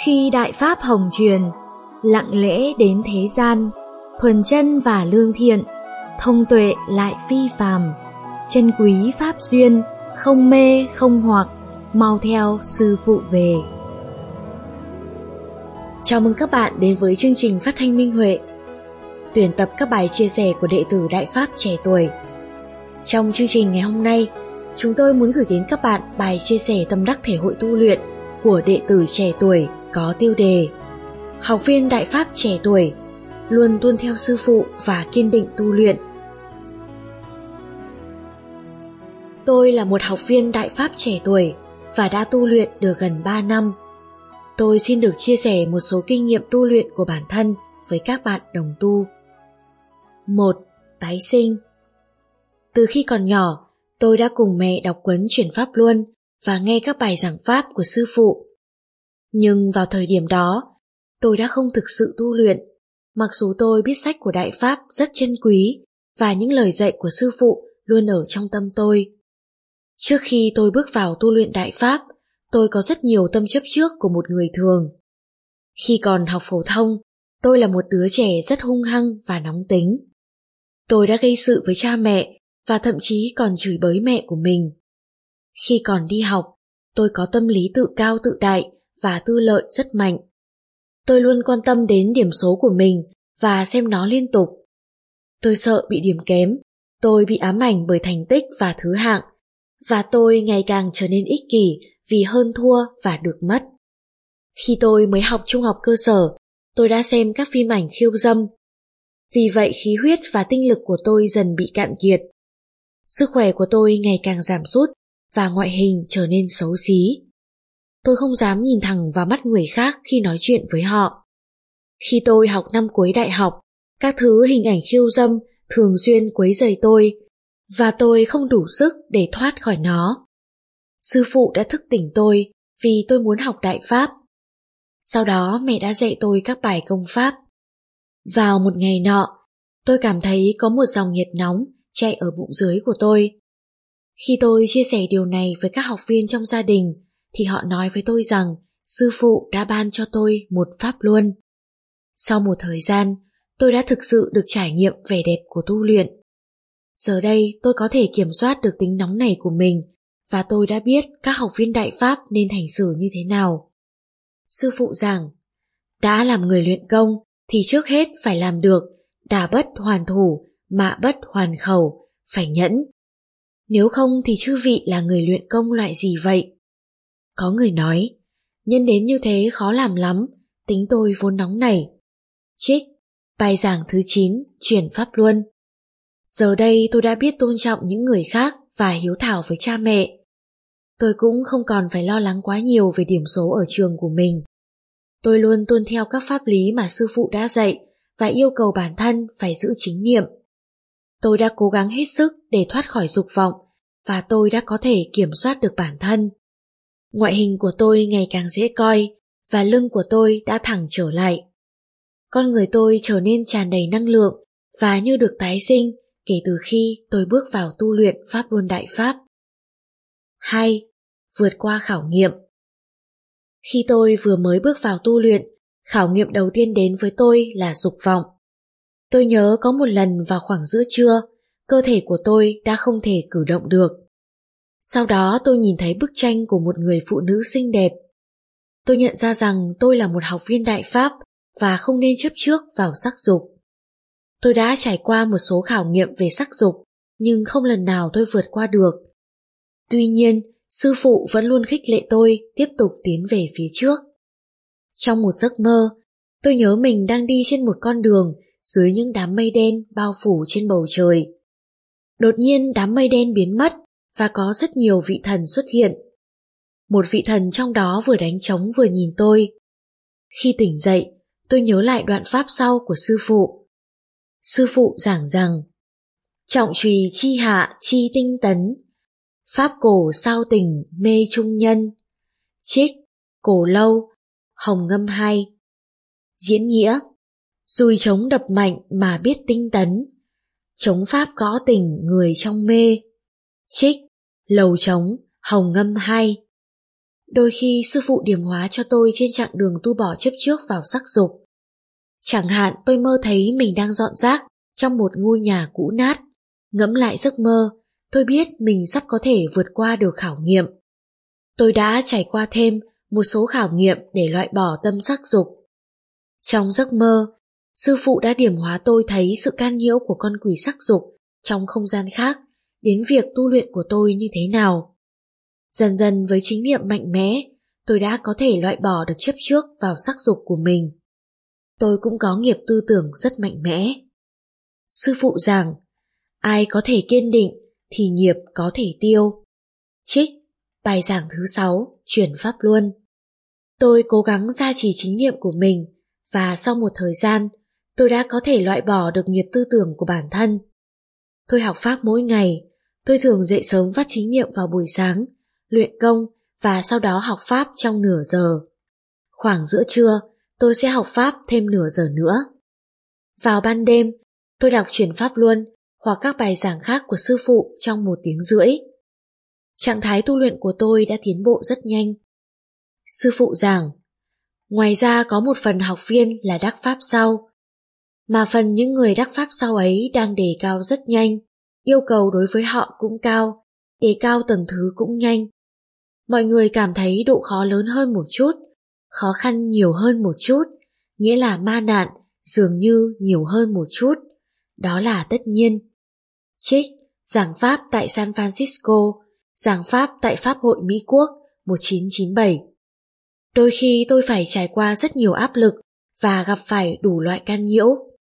Khi đại pháp hồng truyền, lặng lẽ đến thế gian, thuần chân và lương thiện, thông tuệ lại phi phàm, chân quý pháp duyên, không mê không hoặc, mau theo sư phụ về. Chào mừng các bạn đến với chương trình phát thanh Minh Huệ, tuyển tập các bài chia sẻ của đệ tử Đại Pháp trẻ tuổi. Trong chương trình ngày hôm nay, chúng tôi muốn gửi đến các bạn bài chia sẻ tâm đắc thể hội tu luyện của đệ tử trẻ tuổi có tiêu đề: học viên Đại Pháp trẻ tuổi luôn tuân theo sư phụ và kiên định tu luyện. Tôi là một học viên Đại Pháp trẻ tuổi và đã tu luyện được gần 3 năm. Tôi xin được chia sẻ một số kinh nghiệm tu luyện của bản thân với các bạn đồng tu. 1. Tái sinh. Từ khi còn nhỏ, tôi đã cùng mẹ đọc cuốn Chuyển Pháp Luân và nghe các bài giảng Pháp của sư phụ. Nhưng vào thời điểm đó, tôi đã không thực sự tu luyện, mặc dù tôi biết sách của Đại Pháp rất chân quý và những lời dạy của sư phụ luôn ở trong tâm tôi. Trước khi tôi bước vào tu luyện Đại Pháp, tôi có rất nhiều tâm chấp trước của một người thường. Khi còn học phổ thông, tôi là một đứa trẻ rất hung hăng và nóng tính. Tôi đã gây sự với cha mẹ và thậm chí còn chửi bới mẹ của mình. Khi còn đi học, tôi có tâm lý tự cao tự đại và tư lợi rất mạnh. Tôi luôn quan tâm đến điểm số của mình và xem nó liên tục. Tôi sợ bị điểm kém, tôi bị ám ảnh bởi thành tích và thứ hạng, và tôi ngày càng trở nên ích kỷ vì hơn thua và được mất. Khi tôi mới học trung học cơ sở, tôi đã xem các phim ảnh khiêu dâm. Vì vậy khí huyết và tinh lực của tôi dần bị cạn kiệt. Sức khỏe của tôi ngày càng giảm sút và ngoại hình trở nên xấu xí. Tôi không dám nhìn thẳng vào mắt người khác khi nói chuyện với họ. Khi tôi học năm cuối đại học, các thứ hình ảnh khiêu dâm thường xuyên quấy rầy tôi, và tôi không đủ sức để thoát khỏi nó. Sư phụ đã thức tỉnh tôi vì tôi muốn học Đại Pháp. Sau đó mẹ đã dạy tôi các bài công pháp. Vào một ngày nọ, tôi cảm thấy có một dòng nhiệt nóng chạy ở bụng dưới của tôi. Khi tôi chia sẻ điều này với các học viên trong gia đình, thì họ nói với tôi rằng sư phụ đã ban cho tôi một pháp luân. Sau một thời gian, tôi đã thực sự được trải nghiệm vẻ đẹp của tu luyện. Giờ đây tôi có thể kiểm soát được tính nóng nảy của mình, và tôi đã biết các học viên Đại Pháp nên hành xử như thế nào. Sư phụ giảng, đã làm người luyện công thì trước hết phải làm được đả bất hoàn thủ, mạ bất hoàn khẩu, phải nhẫn. Nếu không thì chư vị là người luyện công loại gì vậy? Có người nói, nhân đến như thế khó làm lắm, tính tôi vốn nóng nảy. Trích, bài giảng thứ 9, Chuyển Pháp Luân. Giờ đây tôi đã biết tôn trọng những người khác và hiếu thảo với cha mẹ. Tôi cũng không còn phải lo lắng quá nhiều về điểm số ở trường của mình. Tôi luôn tuân theo các pháp lý mà sư phụ đã dạy và yêu cầu bản thân phải giữ chính niệm. Tôi đã cố gắng hết sức để thoát khỏi dục vọng và tôi đã có thể kiểm soát được bản thân. Ngoại hình của tôi ngày càng dễ coi và lưng của tôi đã thẳng trở lại. Con người tôi trở nên tràn đầy năng lượng và như được tái sinh kể từ khi tôi bước vào tu luyện Pháp Luân Đại Pháp. 2. Vượt qua khảo nghiệm. Khi tôi vừa mới bước vào tu luyện, khảo nghiệm đầu tiên đến với tôi là dục vọng. Tôi nhớ có một lần vào khoảng giữa trưa, cơ thể của tôi đã không thể cử động được. Sau đó tôi nhìn thấy bức tranh của một người phụ nữ xinh đẹp. Tôi nhận ra rằng tôi là một học viên Đại Pháp và không nên chấp trước vào sắc dục. Tôi đã trải qua một số khảo nghiệm về sắc dục, nhưng không lần nào tôi vượt qua được. Tuy nhiên, sư phụ vẫn luôn khích lệ tôi tiếp tục tiến về phía trước. Trong một giấc mơ, tôi nhớ mình đang đi trên một con đường dưới những đám mây đen bao phủ trên bầu trời. Đột nhiên đám mây đen biến mất và có rất nhiều vị thần xuất hiện. Một vị thần trong đó vừa đánh trống vừa nhìn tôi. Khi tỉnh dậy, tôi nhớ lại đoạn pháp sau của sư phụ. Sư phụ giảng rằng, trọng trùy chi hạ chi tinh tấn, pháp cổ sao tình mê trung nhân. Trích, cổ lâu, Hồng Ngâm 2. Diễn nghĩa, dùi trống đập mạnh mà biết tinh tấn, trống pháp gõ tình người trong mê. Trích, lầu trống, Hồng Ngâm 2. Đôi khi sư phụ điểm hóa cho tôi trên chặng đường tu bỏ chấp trước vào sắc dục. Chẳng hạn tôi mơ thấy mình đang dọn rác trong một ngôi nhà cũ nát. Ngẫm lại giấc mơ, tôi biết mình sắp có thể vượt qua được khảo nghiệm. Tôi đã trải qua thêm một số khảo nghiệm để loại bỏ tâm sắc dục. Trong giấc mơ, sư phụ đã điểm hóa tôi thấy sự can nhiễu của con quỷ sắc dục trong không gian khác đến việc tu luyện của tôi như thế nào. Dần dần với chính niệm mạnh mẽ, tôi đã có thể loại bỏ được chấp trước vào sắc dục của mình. Tôi cũng có nghiệp tư tưởng rất mạnh mẽ. Sư phụ giảng, ai có thể kiên định thì nghiệp có thể tiêu. Trích bài giảng thứ 6, chuyển pháp luân. Tôi cố gắng gia trì chính niệm của mình và sau một thời gian, tôi đã có thể loại bỏ được nghiệp tư tưởng của bản thân. Tôi học pháp mỗi ngày, tôi thường dậy sớm vắt chính niệm vào buổi sáng, luyện công và sau đó học pháp trong nửa giờ. Khoảng giữa trưa, tôi sẽ học pháp thêm nửa giờ nữa. Vào ban đêm, tôi đọc chuyển pháp luân hoặc các bài giảng khác của sư phụ trong 1 tiếng rưỡi. Trạng thái tu luyện của tôi đã tiến bộ rất nhanh. Sư phụ giảng, ngoài ra có một phần học viên là đắc pháp sau, mà phần những người đắc pháp sau ấy đang đề cao rất nhanh, yêu cầu đối với họ cũng cao, đề cao tầng thứ cũng nhanh. Mọi người cảm thấy độ khó lớn hơn một chút, khó khăn nhiều hơn một chút, nghĩa là ma nạn dường như nhiều hơn một chút. Đó là tất nhiên. Trích giảng pháp tại San Francisco, giảng pháp tại Pháp hội Mỹ Quốc 1997. Đôi khi tôi phải trải qua rất nhiều áp lực và gặp phải đủ loại can nhiễu.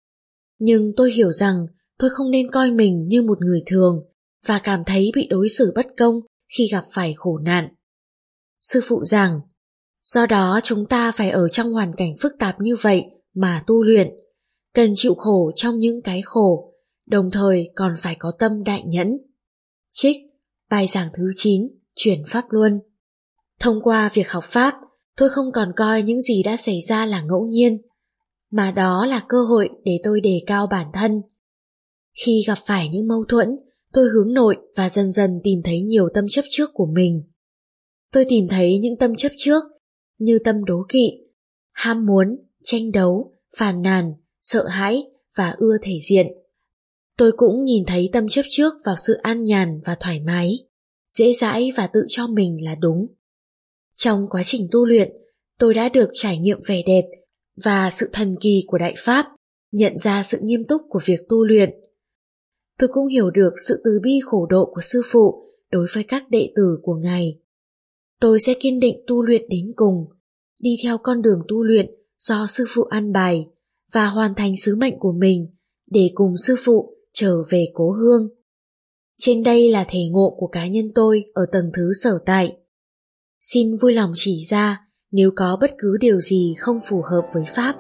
Nhưng tôi hiểu rằng tôi không nên coi mình như một người thường và cảm thấy bị đối xử bất công khi gặp phải khổ nạn. Sư phụ giảng, do đó chúng ta phải ở trong hoàn cảnh phức tạp như vậy mà tu luyện, cần chịu khổ trong những cái khổ, đồng thời còn phải có tâm đại nhẫn. Trích bài giảng thứ 9, chuyển pháp luân. Thông qua việc học pháp, tôi không còn coi những gì đã xảy ra là ngẫu nhiên, mà đó là cơ hội để tôi đề cao bản thân. Khi gặp phải những mâu thuẫn, tôi hướng nội và dần dần tìm thấy nhiều tâm chấp trước của mình. Tôi tìm thấy những tâm chấp trước như tâm đố kỵ, ham muốn, tranh đấu, phàn nàn, sợ hãi và ưa thể diện. Tôi cũng nhìn thấy tâm chấp trước vào sự an nhàn và thoải mái, dễ dãi và tự cho mình là đúng. Trong quá trình tu luyện, tôi đã được trải nghiệm vẻ đẹp và sự thần kỳ của Đại Pháp, nhận ra sự nghiêm túc của việc tu luyện. Tôi cũng hiểu được sự từ bi khổ độ của sư phụ đối với các đệ tử của Ngài. Tôi sẽ kiên định tu luyện đến cùng, đi theo con đường tu luyện do sư phụ an bài và hoàn thành sứ mệnh của mình để cùng sư phụ trở về cố hương. Trên đây là thể ngộ của cá nhân tôi ở tầng thứ sở tại. Xin vui lòng chỉ ra nếu có bất cứ điều gì không phù hợp với Pháp.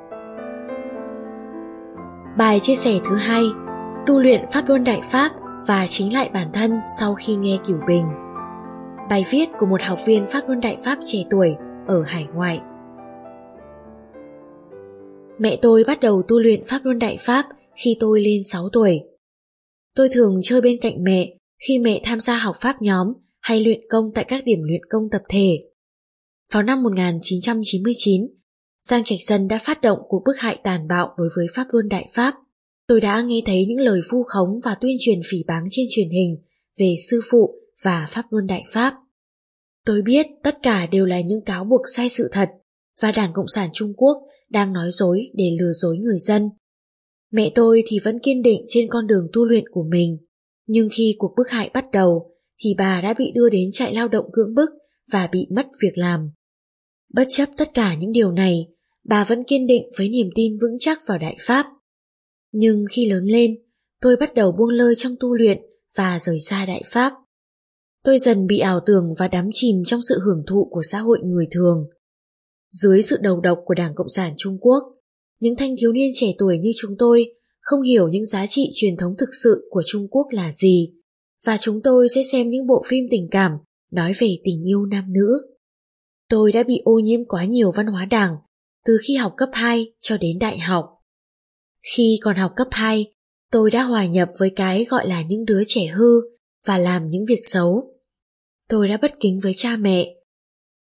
Bài chia sẻ thứ 2, tu luyện Pháp Luân Đại Pháp và chính lại bản thân sau khi nghe Cửu Bình. Bài viết của một học viên Pháp Luân Đại Pháp trẻ tuổi ở hải ngoại. Mẹ tôi bắt đầu tu luyện Pháp Luân Đại Pháp khi tôi lên 6 tuổi. Tôi thường chơi bên cạnh mẹ khi mẹ tham gia học Pháp nhóm hay luyện công tại các điểm luyện công tập thể. Vào năm 1999, Giang Trạch Dân đã phát động cuộc bức hại tàn bạo đối với Pháp Luân Đại Pháp. Tôi đã nghe thấy những lời vu khống và tuyên truyền phỉ báng trên truyền hình về sư phụ và Pháp Luân Đại Pháp. Tôi biết tất cả đều là những cáo buộc sai sự thật và Đảng Cộng sản Trung Quốc đang nói dối để lừa dối người dân. Mẹ tôi thì vẫn kiên định trên con đường tu luyện của mình, nhưng khi cuộc bức hại bắt đầu thì bà đã bị đưa đến trại lao động cưỡng bức và bị mất việc làm. Bất chấp tất cả những điều này, bà vẫn kiên định với niềm tin vững chắc vào Đại Pháp. Nhưng khi lớn lên, tôi bắt đầu buông lơi trong tu luyện và rời xa Đại Pháp. Tôi dần bị ảo tưởng và đắm chìm trong sự hưởng thụ của xã hội người thường. Dưới sự đầu độc của Đảng Cộng sản Trung Quốc, những thanh thiếu niên trẻ tuổi như chúng tôi không hiểu những giá trị truyền thống thực sự của Trung Quốc là gì, và chúng tôi sẽ xem những bộ phim tình cảm nói về tình yêu nam nữ. Tôi đã bị ô nhiễm quá nhiều văn hóa Đảng từ khi học cấp 2 cho đến đại học. Khi còn học cấp 2, tôi đã hòa nhập với cái gọi là những đứa trẻ hư và làm những việc xấu. Tôi đã bất kính với cha mẹ.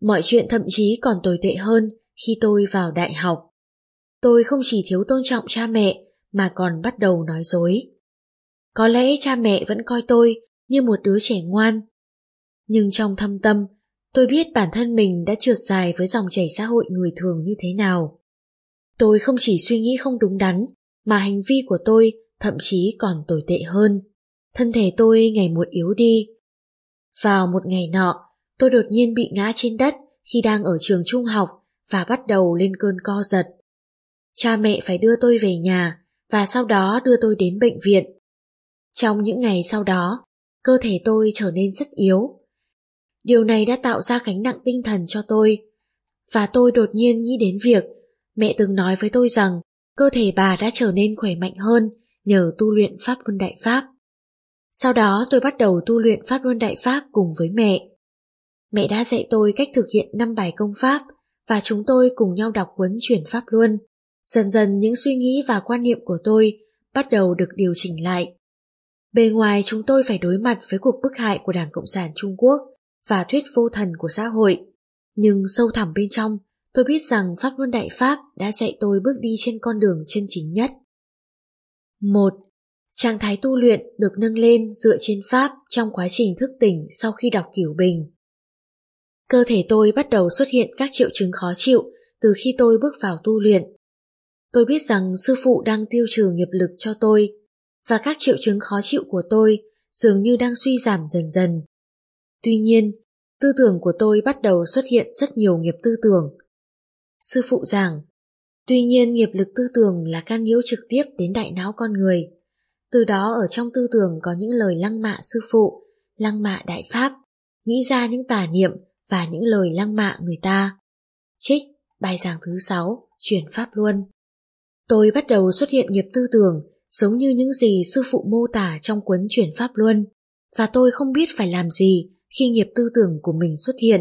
Mọi chuyện thậm chí còn tồi tệ hơn khi tôi vào đại học. Tôi không chỉ thiếu tôn trọng cha mẹ mà còn bắt đầu nói dối. Có lẽ cha mẹ vẫn coi tôi như một đứa trẻ ngoan. Nhưng trong thâm tâm, tôi biết bản thân mình đã trượt dài với dòng chảy xã hội người thường như thế nào. Tôi không chỉ suy nghĩ không đúng đắn, mà hành vi của tôi thậm chí còn tồi tệ hơn. Thân thể tôi ngày một yếu đi. Vào một ngày nọ, tôi đột nhiên bị ngã trên đất khi đang ở trường trung học và bắt đầu lên cơn co giật. Cha mẹ phải đưa tôi về nhà và sau đó đưa tôi đến bệnh viện. Trong những ngày sau đó, cơ thể tôi trở nên rất yếu. Điều này đã tạo ra gánh nặng tinh thần cho tôi. Và tôi đột nhiên nghĩ đến việc mẹ từng nói với tôi rằng cơ thể bà đã trở nên khỏe mạnh hơn nhờ tu luyện Pháp Luân Đại Pháp. Sau đó tôi bắt đầu tu luyện Pháp Luân Đại Pháp cùng với mẹ. Mẹ đã dạy tôi cách thực hiện 5 bài công pháp và chúng tôi cùng nhau đọc cuốn Chuyển Pháp Luân. Dần dần những suy nghĩ và quan niệm của tôi bắt đầu được điều chỉnh lại. Bề ngoài chúng tôi phải đối mặt với cuộc bức hại của Đảng Cộng sản Trung Quốc và thuyết vô thần của xã hội. Nhưng sâu thẳm bên trong, tôi biết rằng Pháp Luân Đại Pháp đã dạy tôi bước đi trên con đường chân chính nhất. 1. Trạng thái tu luyện được nâng lên dựa trên Pháp trong quá trình thức tỉnh sau khi đọc Cửu Bình. Cơ thể tôi bắt đầu xuất hiện các triệu chứng khó chịu từ khi tôi bước vào tu luyện. Tôi biết rằng sư phụ đang tiêu trừ nghiệp lực cho tôi, và các triệu chứng khó chịu của tôi dường như đang suy giảm dần dần. Tuy nhiên, tư tưởng của tôi bắt đầu xuất hiện rất nhiều nghiệp tư tưởng. Sư phụ giảng, tuy nhiên nghiệp lực tư tưởng là can nhiễu trực tiếp đến đại não con người. Từ đó ở trong tư tưởng có những lời lăng mạ sư phụ, lăng mạ đại pháp, nghĩ ra những tà niệm và những lời lăng mạ người ta. Trích bài giảng thứ 6, Chuyển Pháp Luân. Tôi bắt đầu xuất hiện nghiệp tư tưởng giống như những gì sư phụ mô tả trong cuốn Chuyển Pháp Luân, và tôi không biết phải làm gì khi nghiệp tư tưởng của mình xuất hiện.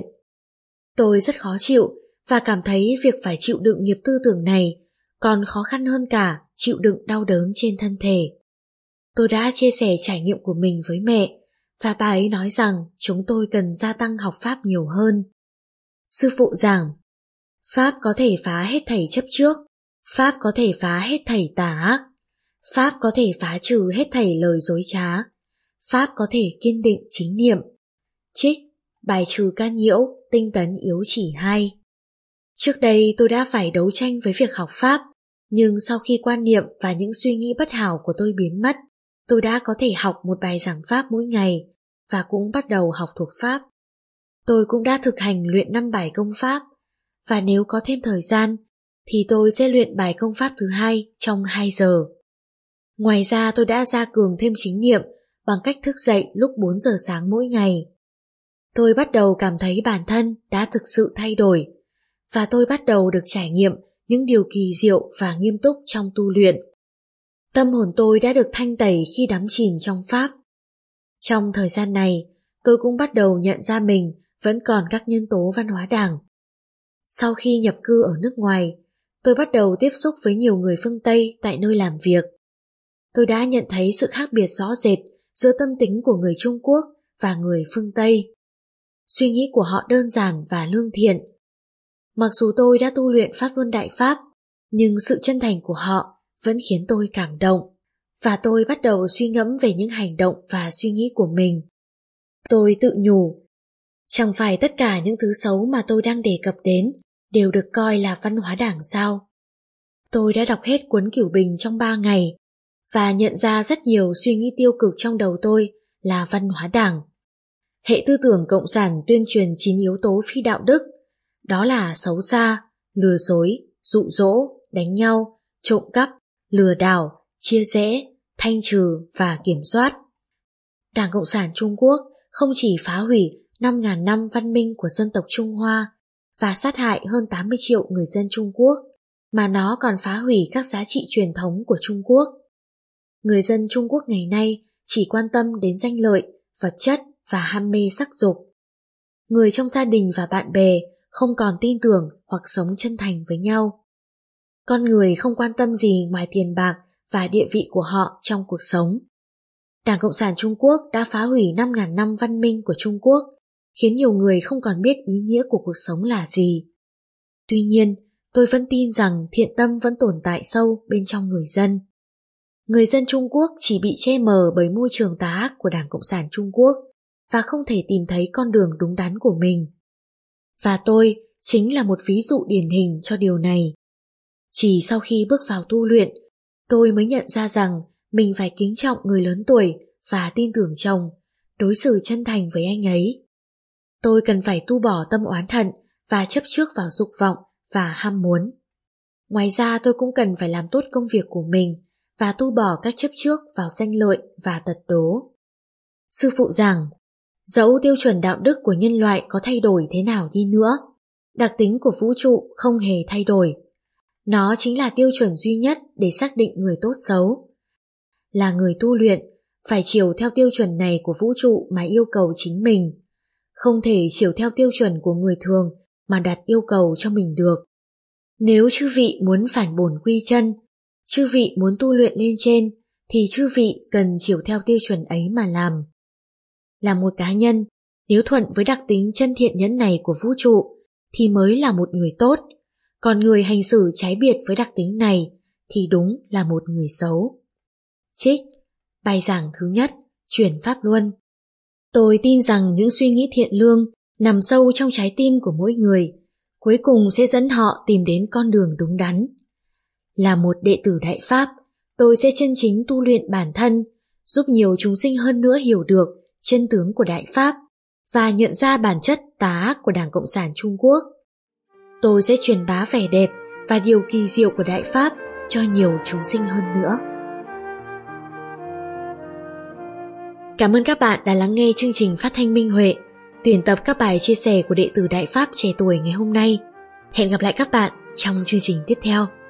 Tôi rất khó chịu và cảm thấy việc phải chịu đựng nghiệp tư tưởng này còn khó khăn hơn cả chịu đựng đau đớn trên thân thể. Tôi đã chia sẻ trải nghiệm của mình với mẹ, và bà ấy nói rằng chúng tôi cần gia tăng học Pháp nhiều hơn. Sư phụ giảng, Pháp có thể phá hết thảy chấp trước, Pháp có thể phá hết thảy tà ác, Pháp có thể phá trừ hết thảy lời dối trá, Pháp có thể kiên định chính niệm. Trích bài trừ can nhiễu, tinh tấn yếu chỉ 2. Trước đây tôi đã phải đấu tranh với việc học Pháp, nhưng sau khi quan niệm và những suy nghĩ bất hảo của tôi biến mất, tôi đã có thể học một bài giảng Pháp mỗi ngày và cũng bắt đầu học thuộc Pháp. Tôi cũng đã thực hành luyện 5 bài công pháp, và nếu có thêm thời gian thì tôi sẽ luyện bài công pháp thứ 2 trong 2 giờ. Ngoài ra tôi đã gia cường thêm chính niệm bằng cách thức dậy lúc 4 giờ sáng mỗi ngày. Tôi bắt đầu cảm thấy bản thân đã thực sự thay đổi, và tôi bắt đầu được trải nghiệm những điều kỳ diệu và nghiêm túc trong tu luyện. Tâm hồn tôi đã được thanh tẩy khi đắm chìm trong Pháp. Trong thời gian này, tôi cũng bắt đầu nhận ra mình vẫn còn các nhân tố văn hóa Đảng. Sau khi nhập cư ở nước ngoài, tôi bắt đầu tiếp xúc với nhiều người phương Tây tại nơi làm việc. Tôi đã nhận thấy sự khác biệt rõ rệt giữa tâm tính của người Trung Quốc và người phương Tây. Suy nghĩ của họ đơn giản và lương thiện. Mặc dù tôi đã tu luyện Pháp Luân Đại Pháp, nhưng sự chân thành của họ vẫn khiến tôi cảm động, và tôi bắt đầu suy ngẫm về những hành động và suy nghĩ của mình. Tôi tự nhủ, chẳng phải tất cả những thứ xấu mà tôi đang đề cập đến đều được coi là văn hóa Đảng sao? Tôi đã đọc hết cuốn Cửu Bình trong 3 ngày và nhận ra rất nhiều suy nghĩ tiêu cực trong đầu tôi là văn hóa Đảng. Hệ tư tưởng cộng sản tuyên truyền 9 yếu tố phi đạo đức, đó là xấu xa, lừa dối, dụ dỗ, đánh nhau, trộm cắp, lừa đảo, chia rẽ, thanh trừ và kiểm soát. Đảng Cộng sản Trung Quốc không chỉ phá hủy 5.000 năm văn minh của dân tộc Trung Hoa và sát hại hơn 80 triệu người dân Trung Quốc, mà nó còn phá hủy các giá trị truyền thống của Trung Quốc. Người dân Trung Quốc ngày nay chỉ quan tâm đến danh lợi, vật chất và ham mê sắc dục. Người trong gia đình và bạn bè không còn tin tưởng hoặc sống chân thành với nhau. Con người không quan tâm gì ngoài tiền bạc và địa vị của họ trong cuộc sống. Đảng Cộng sản Trung Quốc đã phá hủy 5.000 năm văn minh của Trung Quốc khiến nhiều người không còn biết ý nghĩa của cuộc sống là gì. Tuy nhiên, tôi vẫn tin rằng thiện tâm vẫn tồn tại sâu bên trong người dân. Người dân Trung Quốc chỉ bị che mờ bởi môi trường tà ác của Đảng Cộng sản Trung Quốc và không thể tìm thấy con đường đúng đắn của mình. Và tôi chính là một ví dụ điển hình cho điều này. Chỉ sau khi bước vào tu luyện, tôi mới nhận ra rằng mình phải kính trọng người lớn tuổi và tin tưởng chồng, đối xử chân thành với anh ấy. Tôi cần phải tu bỏ tâm oán hận và chấp trước vào dục vọng và ham muốn. Ngoài ra tôi cũng cần phải làm tốt công việc của mình và tu bỏ các chấp trước vào danh lợi và tật đố. Sư phụ giảng, dẫu tiêu chuẩn đạo đức của nhân loại có thay đổi thế nào đi nữa, đặc tính của vũ trụ không hề thay đổi. Nó chính là tiêu chuẩn duy nhất để xác định người tốt xấu. Là người tu luyện, phải chiều theo tiêu chuẩn này của vũ trụ mà yêu cầu chính mình. Không thể chiều theo tiêu chuẩn của người thường mà đặt yêu cầu cho mình được. Nếu chư vị muốn phản bổn quy chân, chư vị muốn tu luyện lên trên, thì chư vị cần chiều theo tiêu chuẩn ấy mà làm. Là một cá nhân, nếu thuận với đặc tính chân thiện nhẫn này của vũ trụ, thì mới là một người tốt. Còn người hành xử trái biệt với đặc tính này thì đúng là một người xấu. Trích bài giảng thứ nhất, chuyển pháp luân. Tôi tin rằng những suy nghĩ thiện lương nằm sâu trong trái tim của mỗi người, cuối cùng sẽ dẫn họ tìm đến con đường đúng đắn. Là một đệ tử Đại Pháp, tôi sẽ chân chính tu luyện bản thân, giúp nhiều chúng sinh hơn nữa hiểu được chân tướng của Đại Pháp và nhận ra bản chất tà ác của Đảng Cộng sản Trung Quốc. Tôi sẽ truyền bá vẻ đẹp và điều kỳ diệu của Đại Pháp cho nhiều chúng sinh hơn nữa. Cảm ơn các bạn đã lắng nghe chương trình phát thanh Minh Huệ, tuyển tập các bài chia sẻ của đệ tử Đại Pháp trẻ tuổi ngày hôm nay. Hẹn gặp lại các bạn trong chương trình tiếp theo.